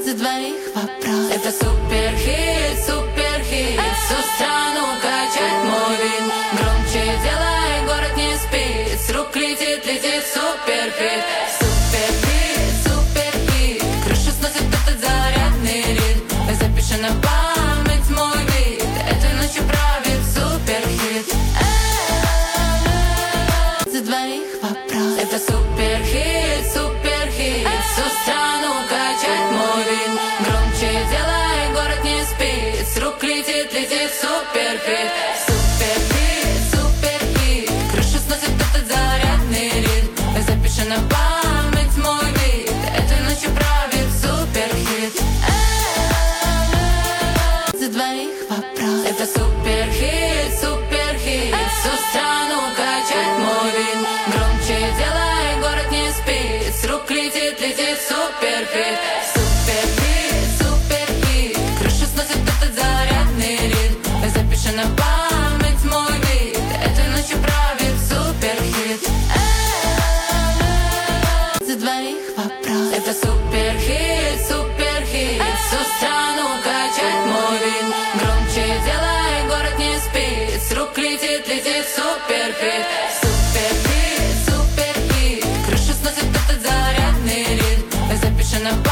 за двоих вопрос. Это суперхит, суперхит. Всю страну качает мой вид. Громче делай, город не спит. С рук летит, летит суперхит. Суперхит, суперхит. Крышу сносит этот зарядный ритм. Запиши на память мой вид. Этой ночью правит суперхит. За двоих вопрос. Это суперхит, суперхит. Всю страну качает мой вид. Громче делай, город не спит. С рук летит, летит суперхит. Суперхит, суперхит. Крышу сносит этот зарядный ритм. Запиши на память мой вид. Этой ночью правит суперхит. За двоих вопрос. Это суперхит, суперхит. Всю страну качает мой вид. Громче делай, город не спит. С рук летит, летит суперхит. Суперхит, суперхит. Крышу сносит этот зарядный ритм. Запиши на память мой вид. Этой ночью правит суперхит. За двоих вопрос. Это суперхит, суперхит. Всю страну качает мой вид. Громче делай, город не спит. С рук летит, летит суперхит.